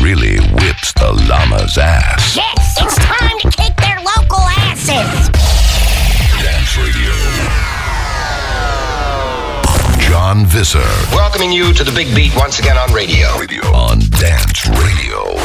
really whips the llama's ass. Yes, it's time to kick their local asses. Dance Radio. John Visser. Welcoming you to the Big Beat once again on radio. On Dance Radio.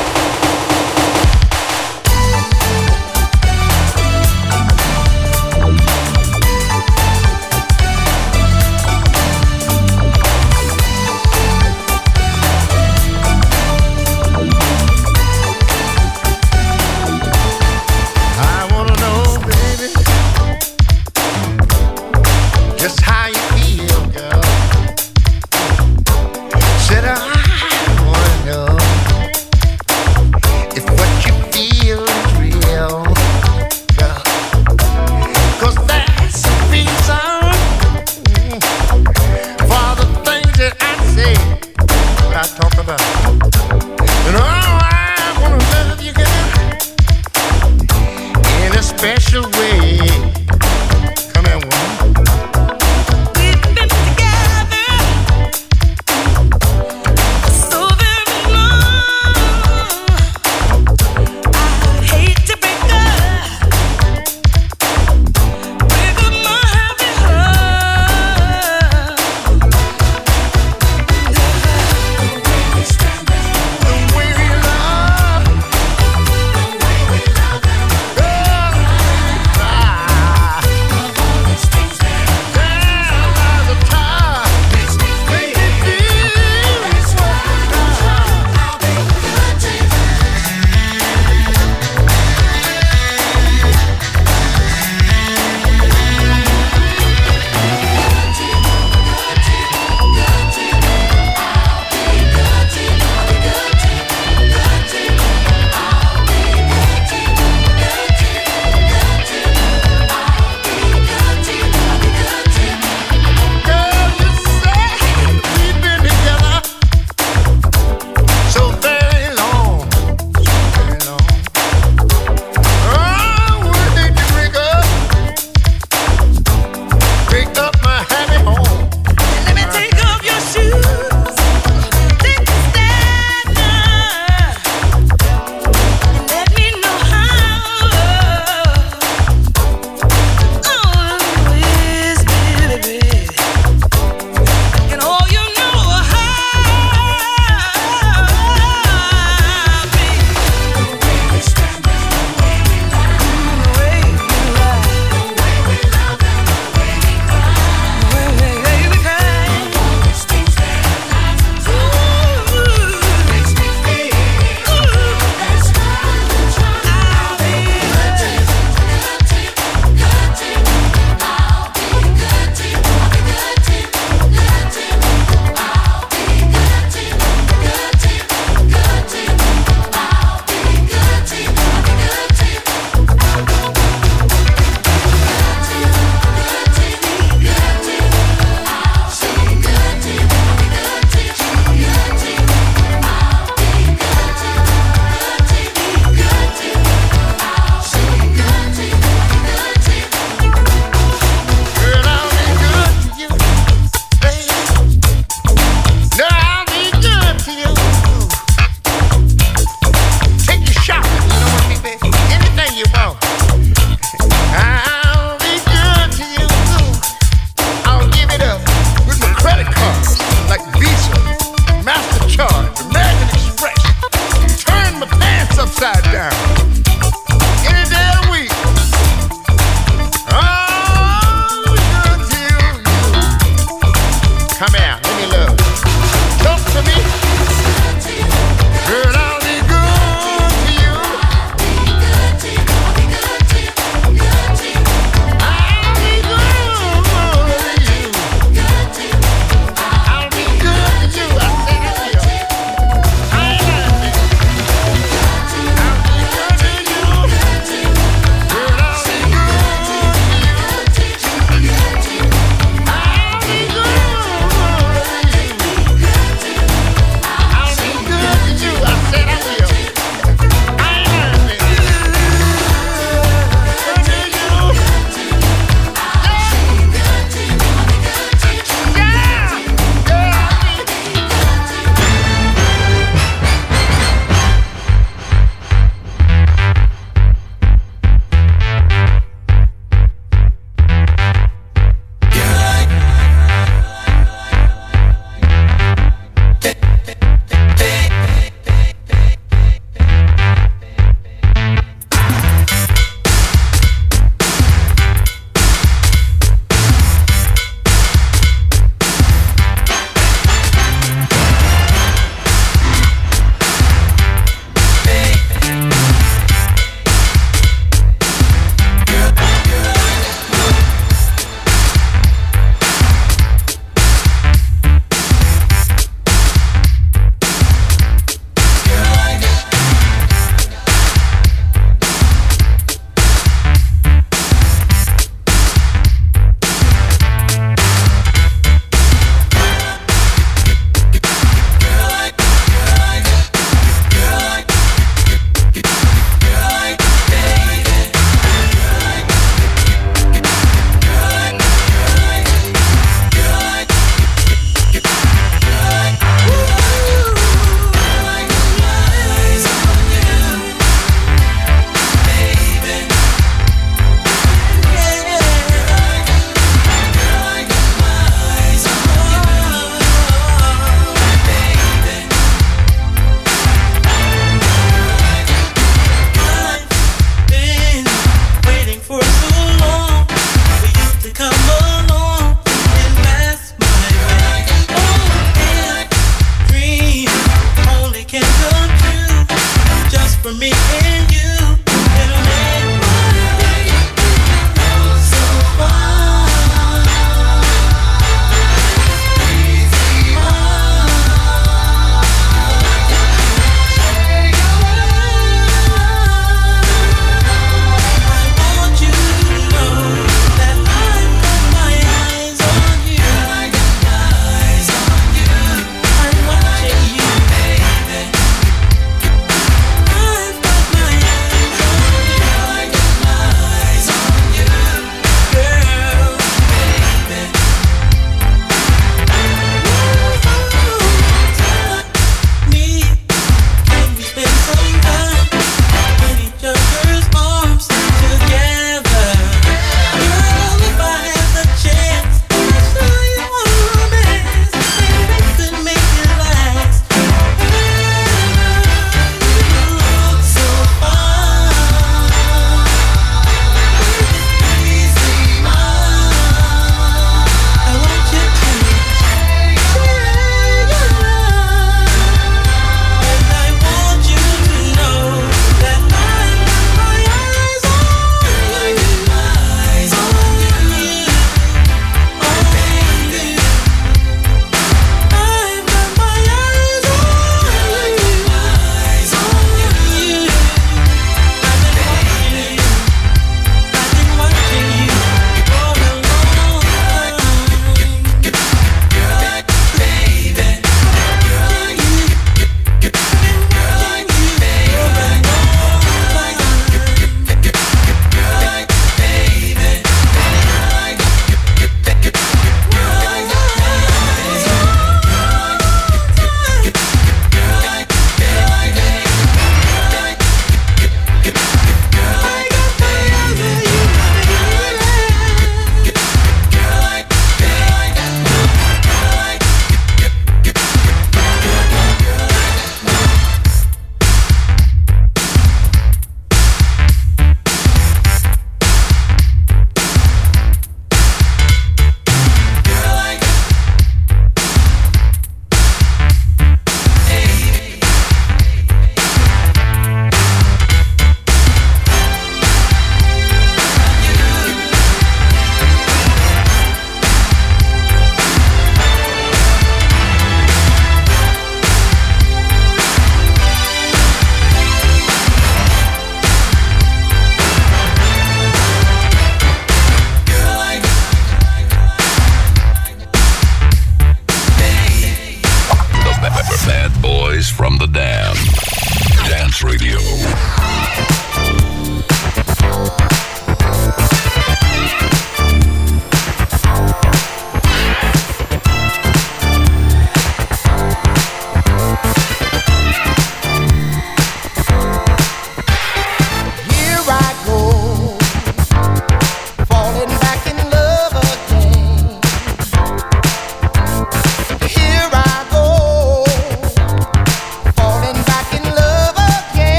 Said I wanna know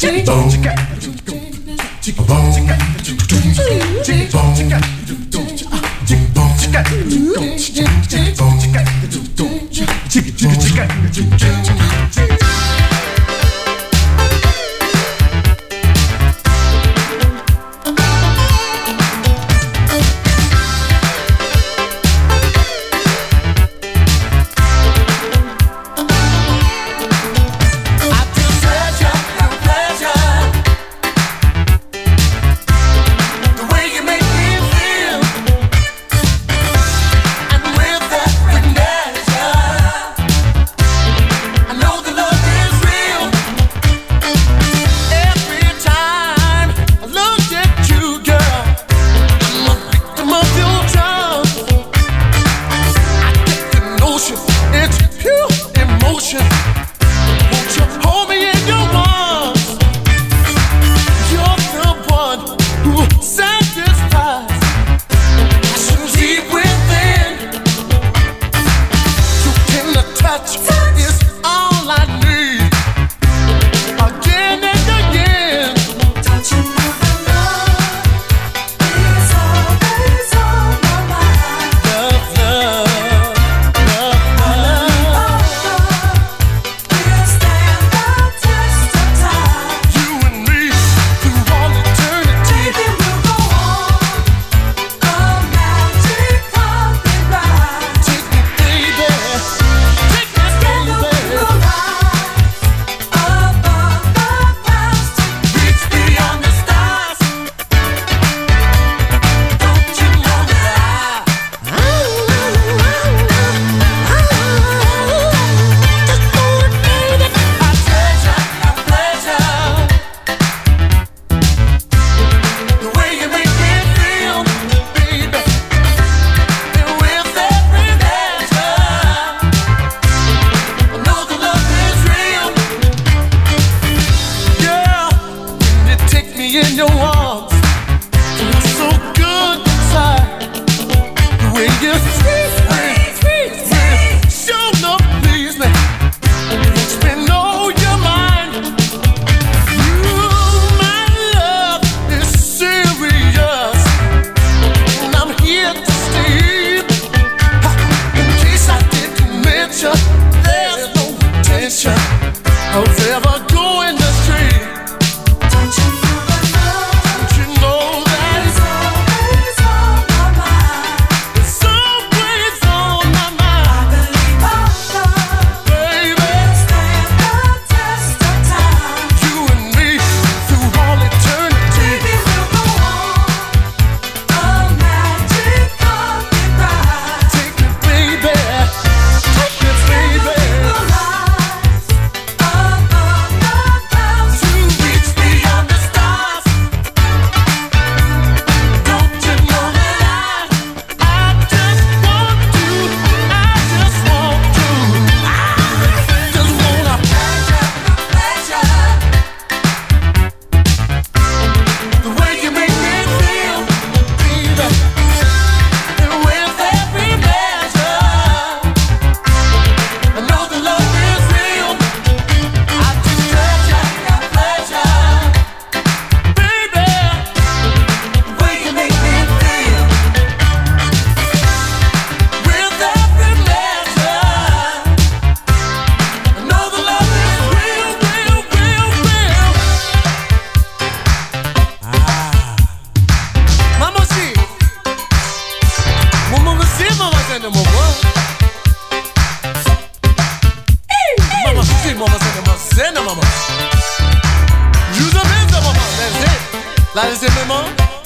Là, c'est vraiment.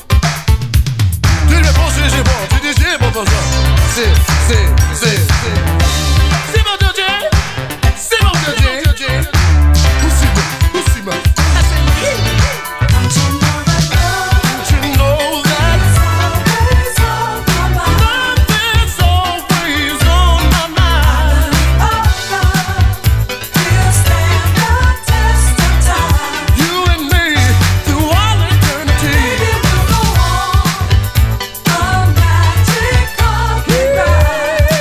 Tu le penses, c'est bon. Tu dis, c'est bon pour ça. C'est mon DJ. C'est mon DJ. Poussima. Magic carpet ride.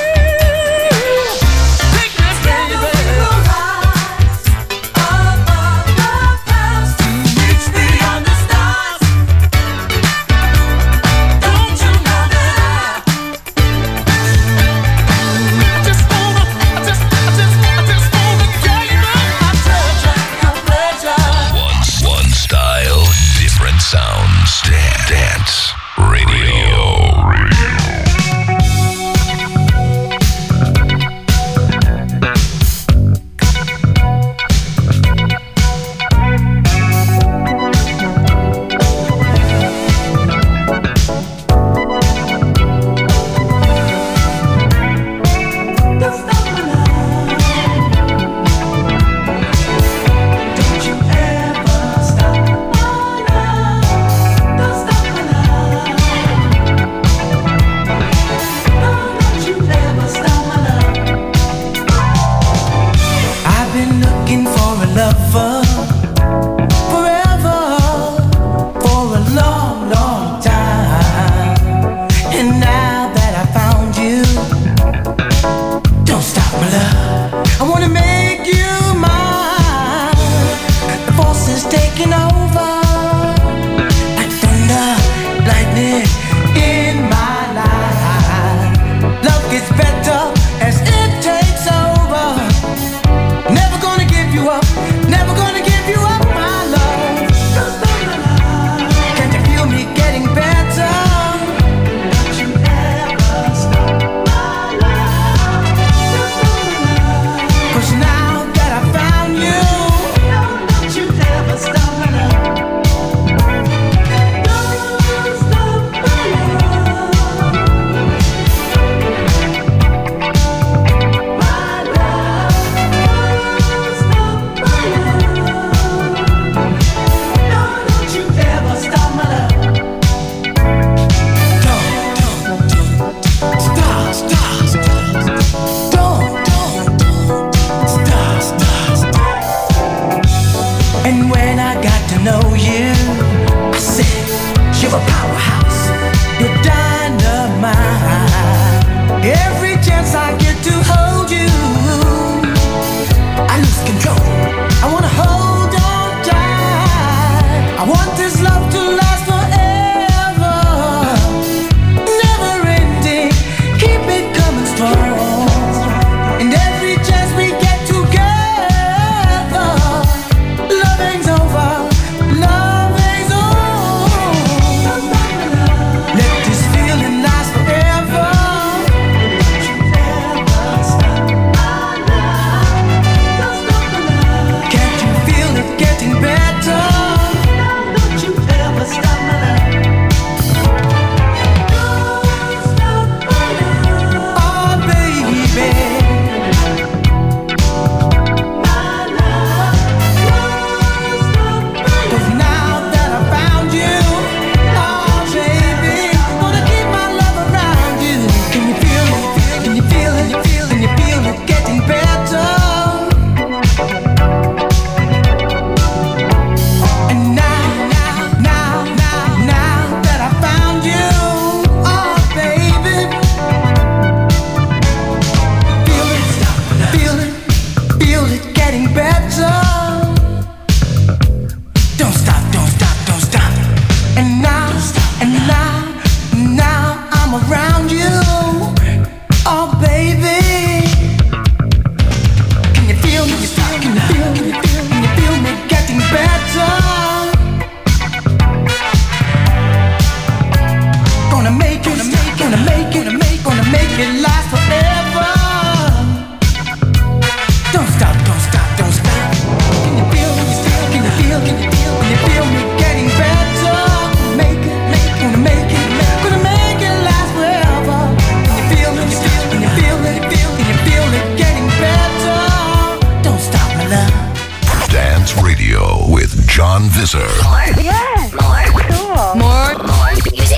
Visser. Yes. Cool. More music.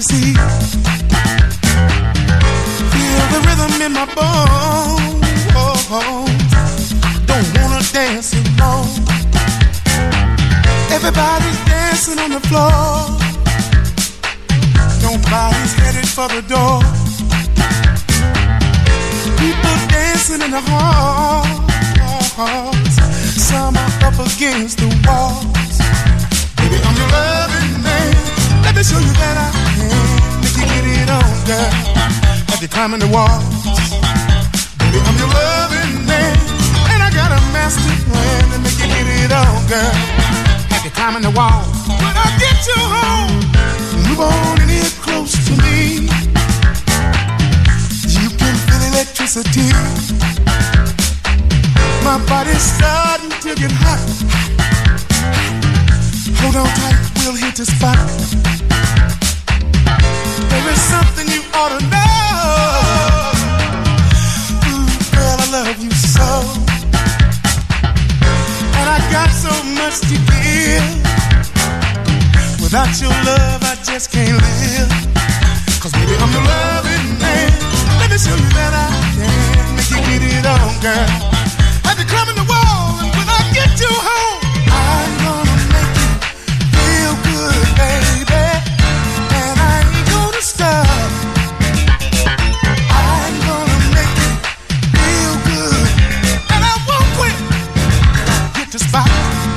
see. Feel the rhythm in my bones. Don't wanna dance alone. Everybody's dancing on the floor. Nobody's headed for the door. People dancing in the halls. Some are up against the walls. Baby, I'm your loving man. Let me show you that I can make you get it on, girl. Have you climbing the walls? Baby, I'm your loving man, and I got a master plan to make you get it on, girl. Have you climbing the walls? When I get you home, move on and get close to me. You can feel electricity. My body's starting to get hot. Hold on tight, we'll hit the spot. There is something you ought to know. Ooh, girl, I love you so. And I got so much to give. Without your love, I just can't live. Cause baby, I'm your loving man. Let me show you that I can make you get it on, girl. Have you climbing the wall, and when I get you home, I'm gonna make you feel good, baby. And I ain't gonna stop. I'm gonna make you feel good, and I won't quit till I get the spot.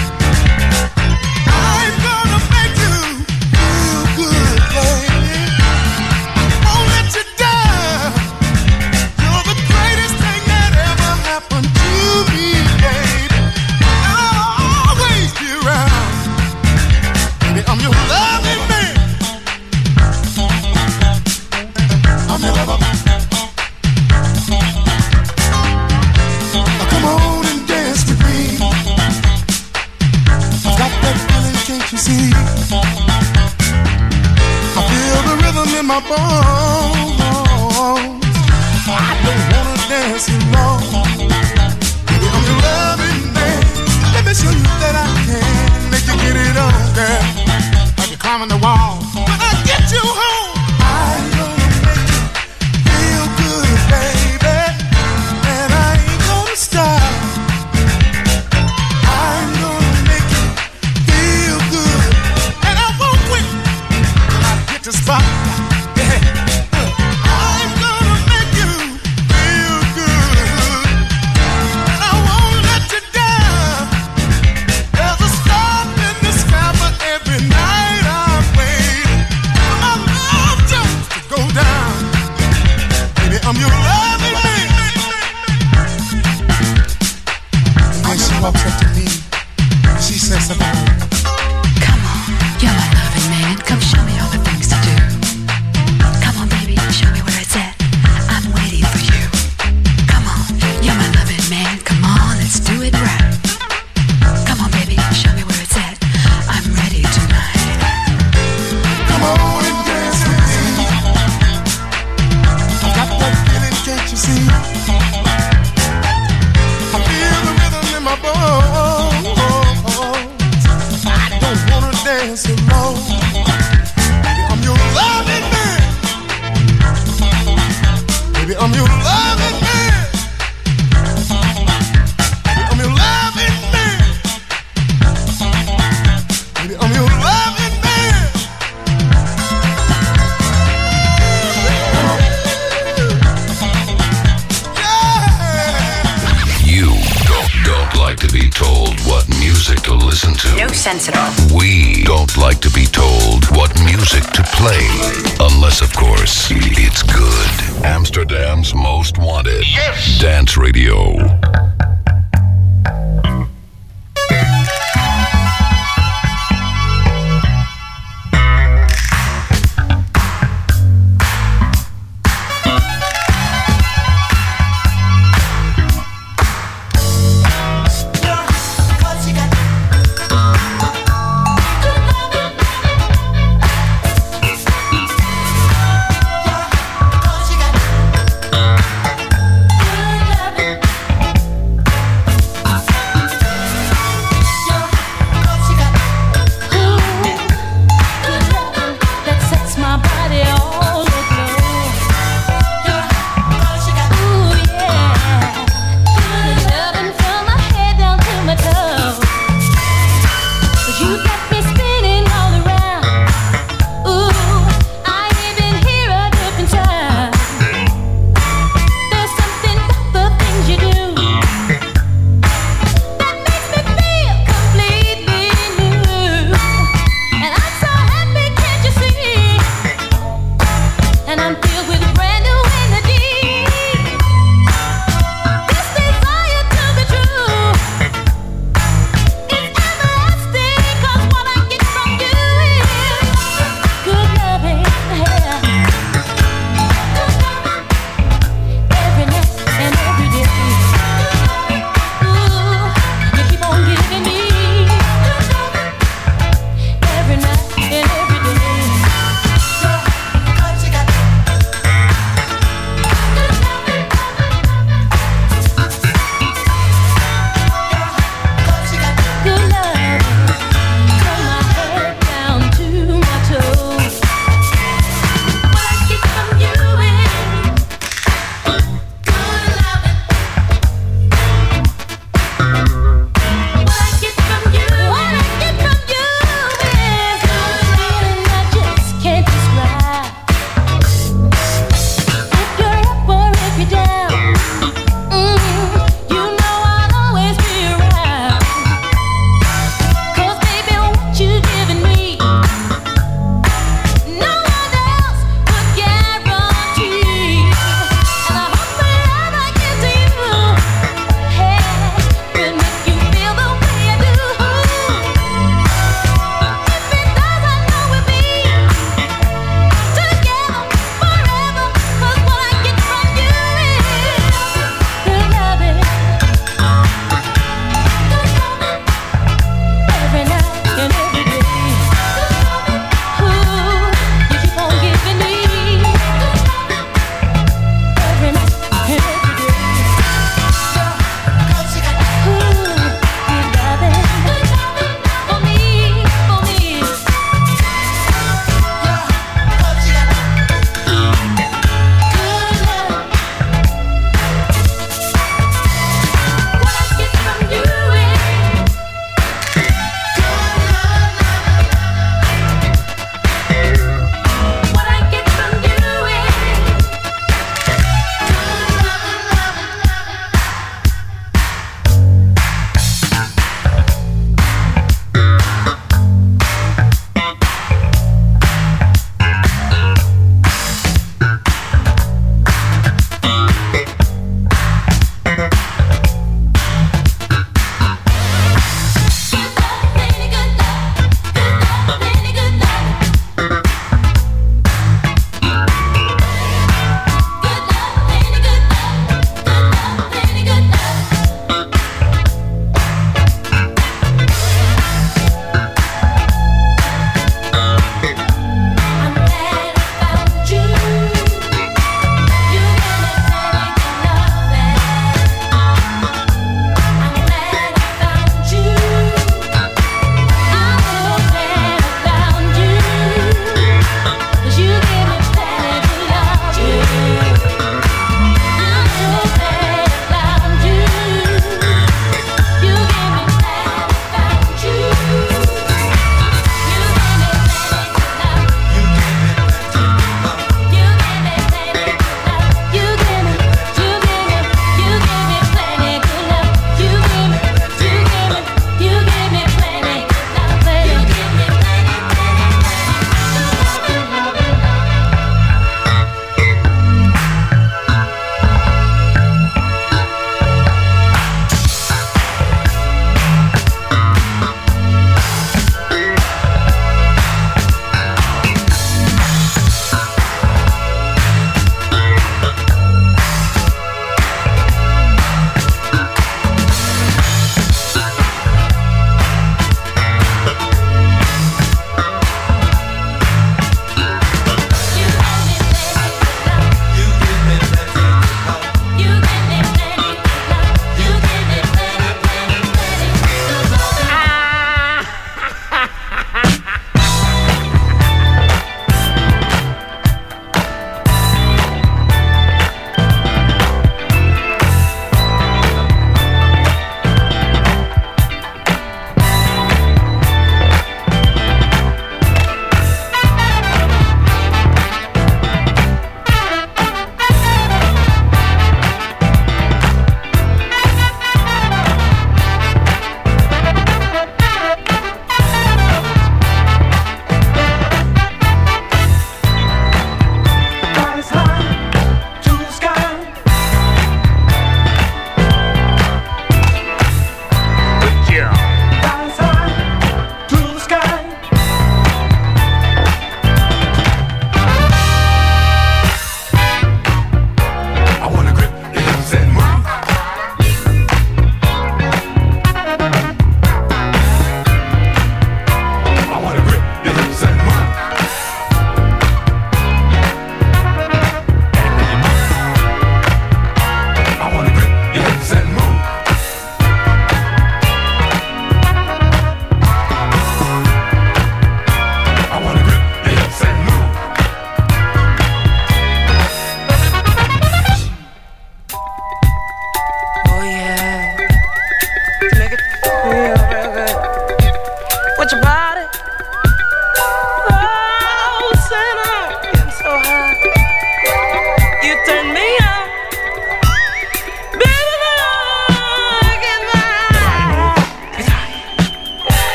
I'm gonna make you feel good, baby. I won't let you down. You're the greatest thing that ever happened to me, baby. I'll always be around. Baby, I'm your loving man. I'm your lover. Now come on and dance with me. I've got that feeling, can't you see? I feel the rhythm in my bones. I don't wanna dance alone. Baby, I'm your loving man. Let me show you that I can make you get it on, girl. Like you're climbing the wall. When I get you home, I'm gonna make you feel good, baby. And I ain't gonna stop. I'm gonna make you feel good, and I won't quit till I get the spot. Yeah. I'm gonna make you feel good, and I won't let you down. There's a star in the sky for every night I'm waiting for my love just to go down. Baby, I'm your loving man. And then she walks up to me, and she says something. Come on, you're my loving man. Come show me all the things to do. Come on, baby, show me where it's at. I'm waiting for you. Come on, you're my loving man. Come on, let's do it right. Come on, baby, show me where it's at. I'm ready tonight. Come on and dance with me. I got that feeling, can't you see? I feel the rhythm in my bones. I don't wanna dance alone. Baby, I'm your loving man. Baby, I'm your loving man. Baby, I'm your loving man. Baby, I'm your loving man. Yeah. You don't like to be told what music to listen to. No sense at all. We don't like to be told what music to play. Unless, of course, it's good. Amsterdam's most wanted. Yes! Dance Radio.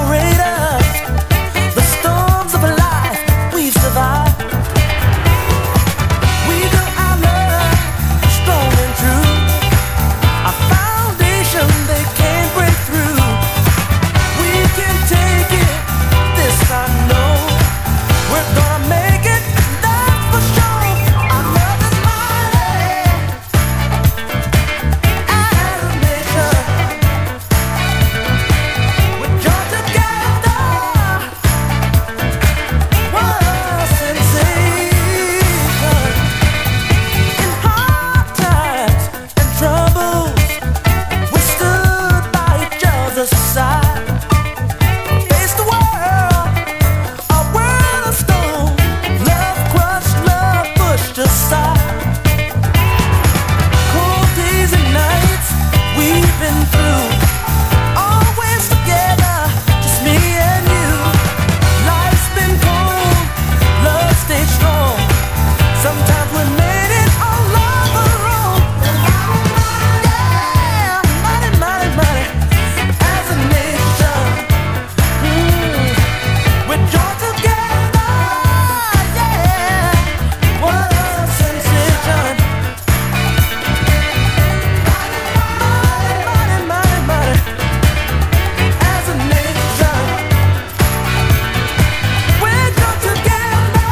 separate us. The storms of life we've survived. We got our love strong and true. Our foundation they can't break through. We can take it, this I know. We're gonna make it, that's for sure. Our love is mighty as a nation. We're joined together. What a sensation. In hard times and troubles, we stood by each other's side. Faced the world, a world of stone. Love crushed, love pushed aside. Cold days and nights we've been through. Always together, just me and you. Life's been cold, love stayed strong. Sometimes we made it all love alone. Yeah, mighty, mighty, mighty, as a nation. We're joined together, yeah. What a sensation. Mighty, mighty, mighty, as a nation. We're joined together.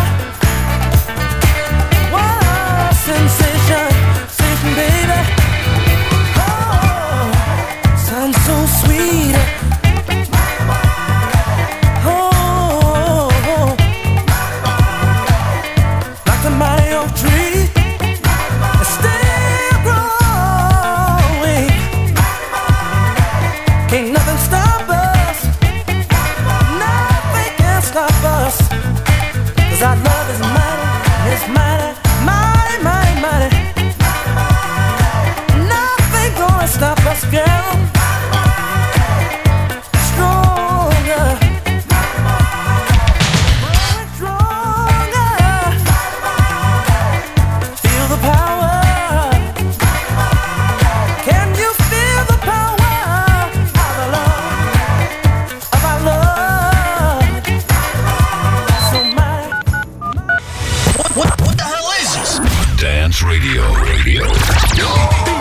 What a sensation, sensation, baby. Oh, sounds so sweet. Oh, like the mighty oak tree, it's still growing. Can't nothing stop us. Nothing can stop us. 'Cause our love is mighty, it's mighty, mighty, mighty, mighty. Nothing gonna stop us, girl. Stronger, growing stronger. Feel the power. Can you feel the power of our love? Of our love, so mighty. What the hell is this? Dance Radio.